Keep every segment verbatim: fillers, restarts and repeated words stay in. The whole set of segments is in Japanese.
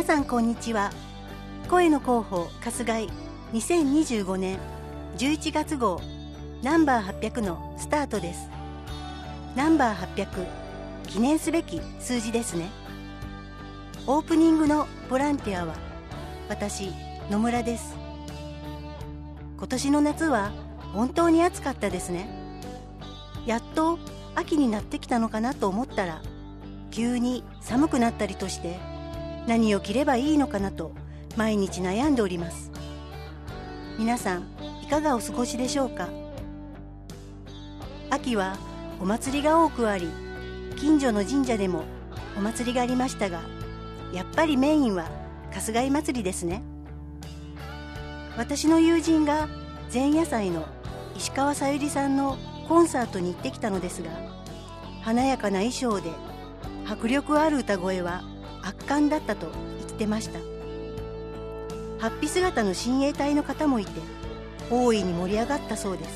さんこんにちは。声の広報春日井にせんにじゅうごねんじゅういちがつ号ナンバーはっぴゃくのスタートです。ナンバーはっぴゃく、記念すべき数字ですね。オープニングのボランティアは私野村です。今年の夏は本当に暑かったですね。やっと秋になってきたのかなと思ったら急に寒くなったりとして何を着ればいいのかなと毎日悩んでおります。皆さんいかがお過ごしでしょうか。秋はお祭りが多くあり、近所の神社でもお祭りがありましたが、やっぱりメインは春日井祭りですね。私の友人が前夜祭の石川さゆりさんのコンサートに行ってきたのですが、華やかな衣装で迫力ある歌声は圧巻だったと言ってました。法被姿の親衛隊の方もいて大いに盛り上がったそうです。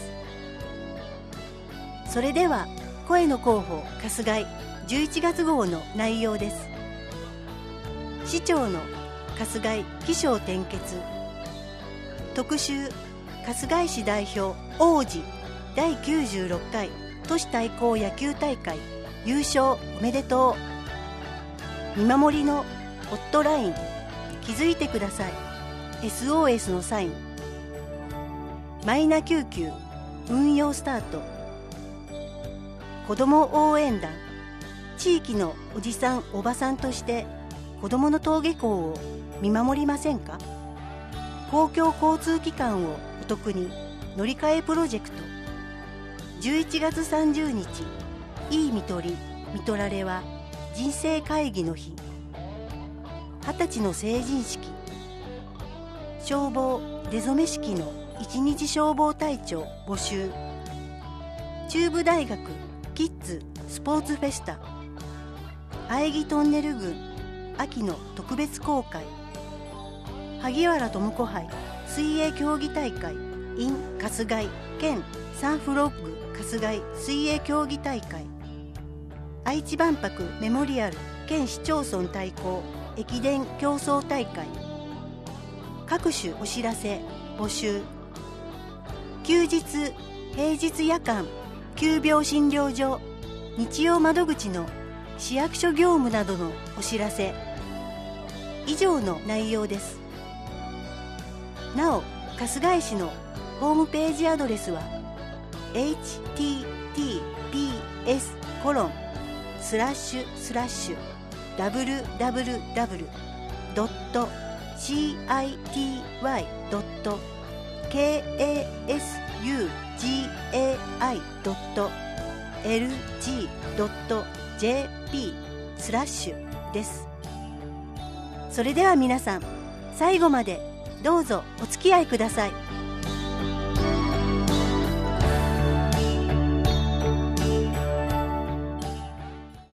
それでは声の広報春日井じゅういちがつ号の内容です。市長の春日井起承転結特集、春日井市代表王子だいきゅうじゅうろっかい都市対抗野球大会優勝おめでとう。見守りのホットライン、気づいてください エスオーエス のサイン。マイナ救急運用スタート。子ども応援団、地域のおじさんおばさんとして子どもの登下校を見守りませんか。公共交通機関をお得に乗り換えプロジェクト。じゅういちがつさんじゅうにち、いいみとりみとられは人生会議の日。はたちの成人式。消防出初め式の一日消防隊長募集。中部大学キッズスポーツフェスタ。喘ぎトンネル群秋の特別公開。萩原智子杯水泳競技大会 in 春日井兼サンフロッグ春日井水泳競技大会。愛知万博メモリアル県市町村対抗駅伝競争大会。各種お知らせ募集。休日平日夜間急病診療所日曜窓口の市役所業務などのお知らせ。以上の内容です。なお春日井市のホームページアドレスは エイチティーティーピーエスコロンスラッシュスラッシュダブリューダブリューダブリュードットシーアイティーワイドットケーエーエスユージーエーアイドットエルジードットジェーピースラッシュです。それでは皆さん最後までどうぞお付き合いください。